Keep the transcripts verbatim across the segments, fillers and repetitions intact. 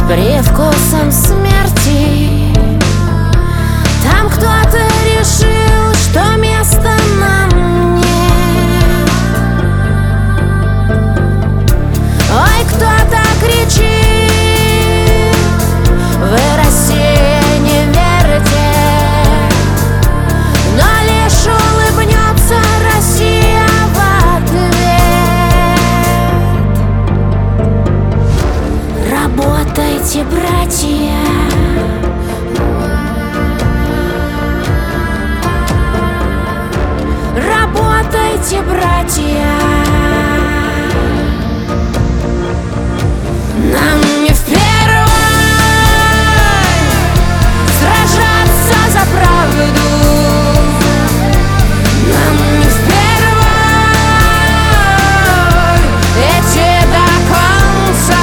привкусом смерти. Там кто-то решил, что места нам нет. Ой, кто-то кричит: вы, Россия, не верите. Но лишь улыбнется Россия в ответ. Работайте, братья, работайте, братья. Нам не впервой сражаться за правду. Нам не впервой идти до конца.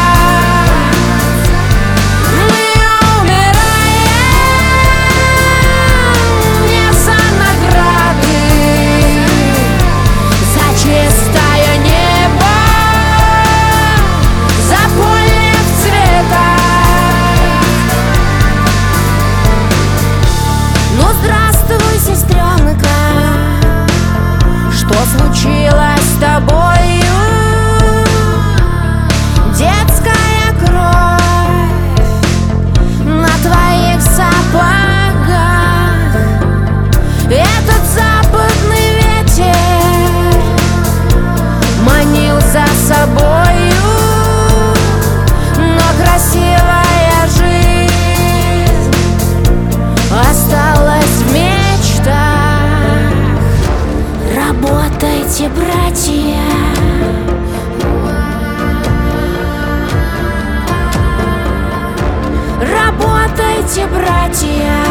Мы умираем не за награды, за чистое небо, за поле в цветах. Ну, здравствуй, сестренка, что случилось с тобою? Детская кровь на твоих сапогах. Этот западный ветер манил за собою, но красивая жизнь осталась в мечтах. Работайте, братья, работайте, братья.